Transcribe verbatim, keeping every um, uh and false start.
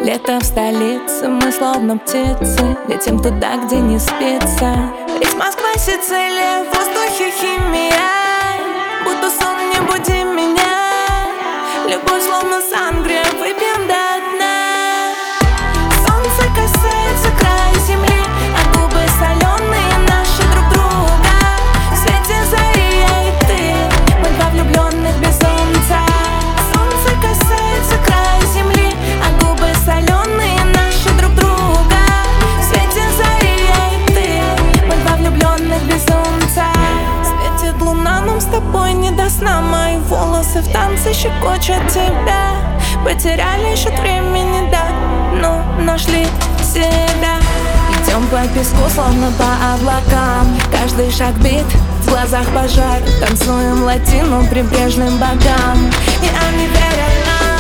Лето в столице, мы словно птицы, летим туда, где не спится. Ведь Москва, Сицилия, в воздухе химия. Будто сон, не буди меня. Любовь словно сангрия, выпьем до дна. Солнце касается края земли, а губы соленые наши друг друга. В свете зари я и ты, мы два влюбленных безумца. Солнце касается края земли, а губы соленые наши друг друга. В свете зари я и ты, мы два влюбленных безумца. Светит луна, нам с тобой не до сна. Мои волосы в танце щекочут тебя. Потеряли счет времени, да, но нашли себя. Идем по песку, словно по облакам. Каждый шаг бит, в глазах пожар. Танцуем латину прибрежным богам, и они верят нам.